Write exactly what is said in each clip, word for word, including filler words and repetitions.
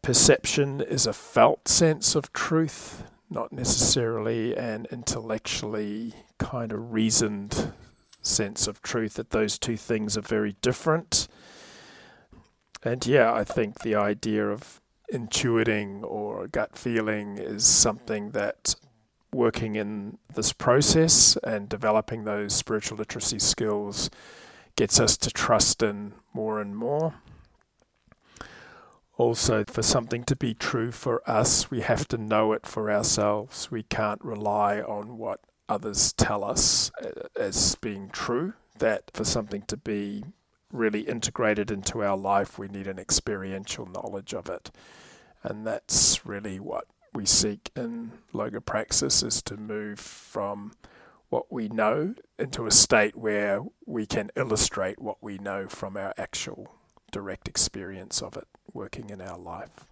perception is a felt sense of truth, not necessarily an intellectually kind of reasoned sense of truth, that those two things are very different. And yeah, I think the idea of intuiting or gut feeling is something that working in this process and developing those spiritual literacy skills gets us to trust in more and more. Also, for something to be true for us, we have to know it for ourselves. We can't rely on what others tell us as being true. That for something to be really integrated into our life, we need an experiential knowledge of it. And that's really what we seek in Logopraxis, is to move from what we know into a state where we can illustrate what we know from our actual direct experience of it working in our life.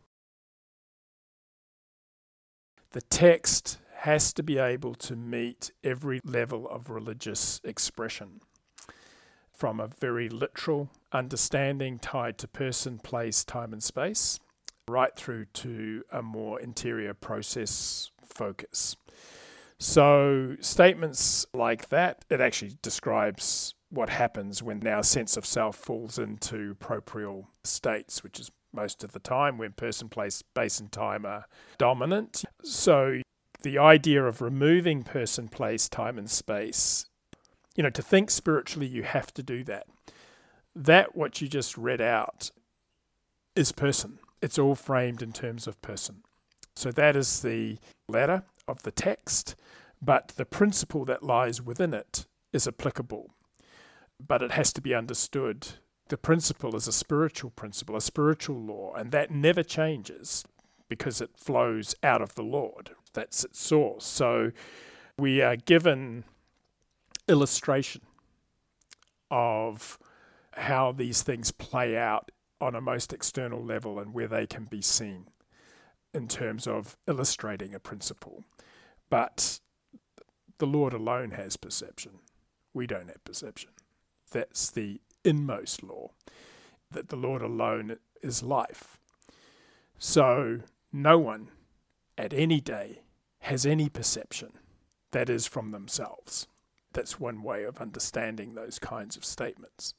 The text has to be able to meet every level of religious expression, from a very literal understanding tied to person, place, time and space, right through to a more interior process focus. So statements like that, it actually describes what happens when our sense of self falls into proprial states, which is most of the time when person, place, space and time are dominant. So the idea of removing person, place, time and space, you know, to think spiritually, you have to do that. That, what you just read out, is person. It's all framed in terms of person. So that is the letter of the text, but the principle that lies within it is applicable. But it has to be understood. The principle is a spiritual principle, a spiritual law, and that never changes because it flows out of the Lord. That's its source. So we are given illustration of how these things play out on a most external level and where they can be seen in terms of illustrating a principle. But the Lord alone has perception. We don't have perception. That's the inmost law, that the Lord alone is life. So no one at any day has any perception that is from themselves. That's one way of understanding those kinds of statements.